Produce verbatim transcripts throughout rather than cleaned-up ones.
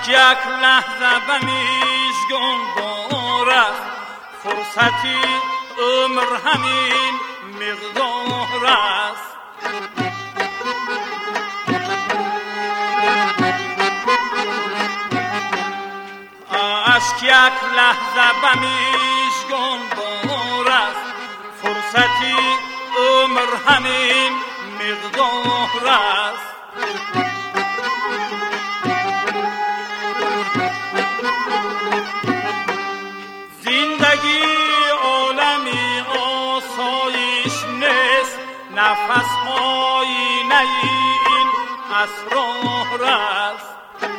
اشک یک لحظه به میزگون بار است، فرصتی عمر همین مقدار است. اشک یک لحظه به میزگون بار است، فرصتی عمر همین مقدار است. زندگی عالمی آسایش نیست، نفس آینه این اسرار است.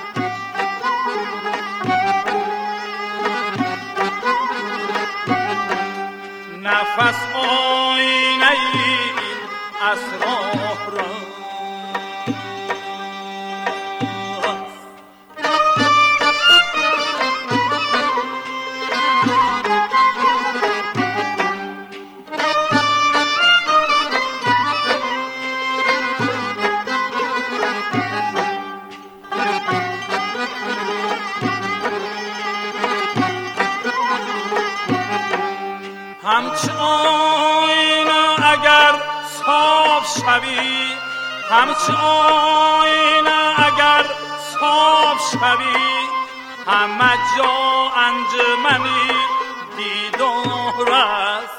نفس آینه این اسرار است. همچه آینه اگر صاف شوی، همچه آینه اگر صاف شوی، همه جا انجمنی دیدار است.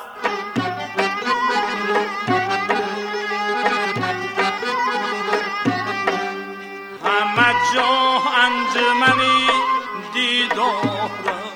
همه جا انجمنی دیدار است.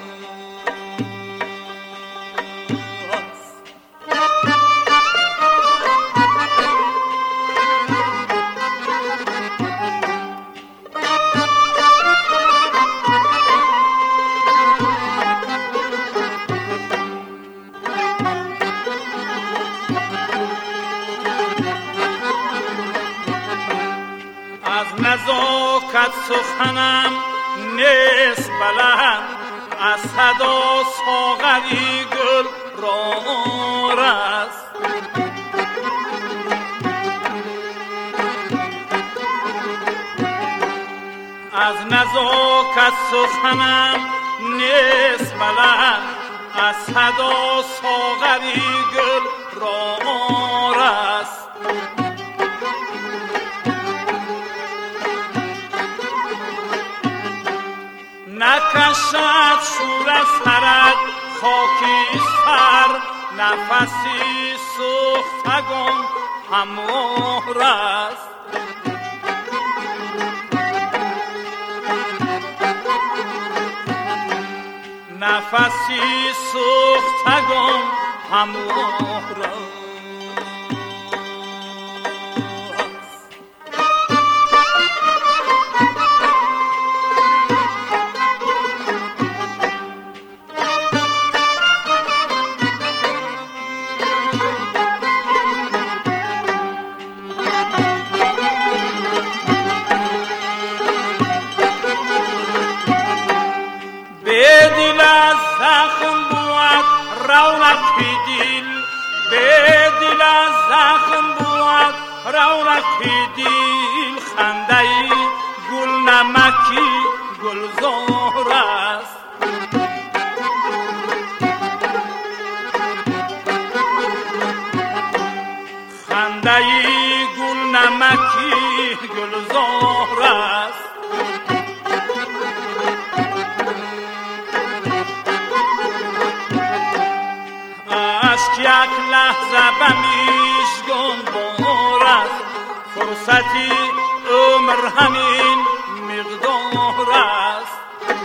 نزاکت سخنم نیست بلند، از صدا ساغری گل رار است. از نزاکت سخنم نیست بلند، از صدا ساغری گل رار است. نکشد شور از سرت خاکی سر، نفسی سوختگان هموار است. نفسی سوختگان هموار است. دل از زخم بود رونق دل، به دل از زخم بود رونق دل، خنده گل نمکی گلزار است. خنده گل نمکی گلزار است. اشک یک لحظه به میزگون بار است، فرصتی عمر همین مقدار است.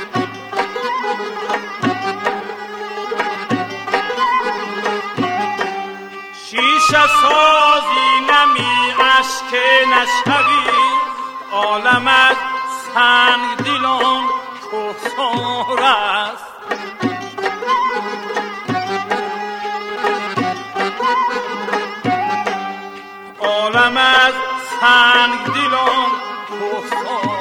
شیشه سازی نمی اشک نشوی، عالمت سنگ دلان کوهسار است. عالم از سنگ دلان کوهسار